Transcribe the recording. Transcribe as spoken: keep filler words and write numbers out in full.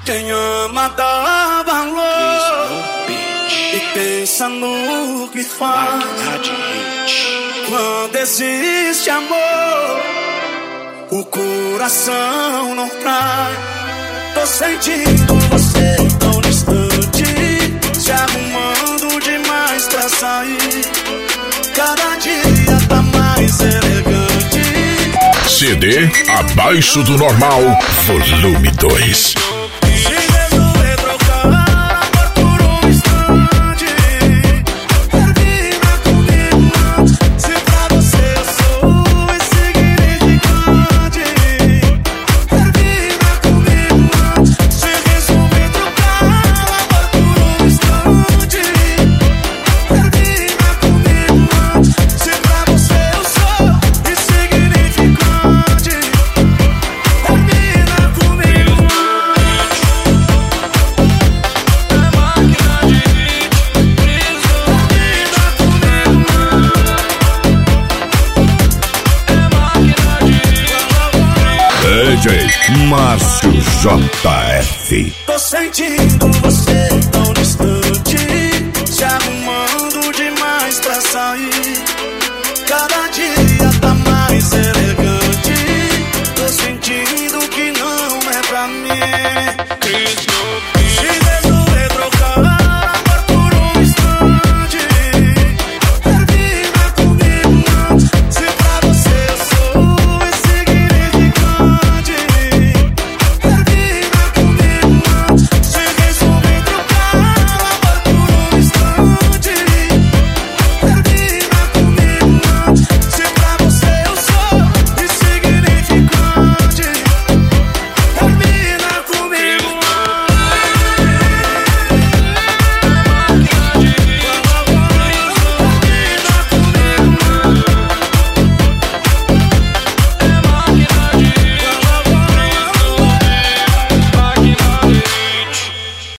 Quem ama dá valor e pensa no que faz. Quando existe amor, o coração não trai. Tô sentindo você tão distante, se arrumando demais pra sair. Cada dia tá mais elegante. C D Abaixo do Normal, volume dois. D J Márcio J F. Tô sentindo você tão distante, se arrumando demais pra sair. Cada dia tá mais elegante. Tô sentindo que não é pra mim.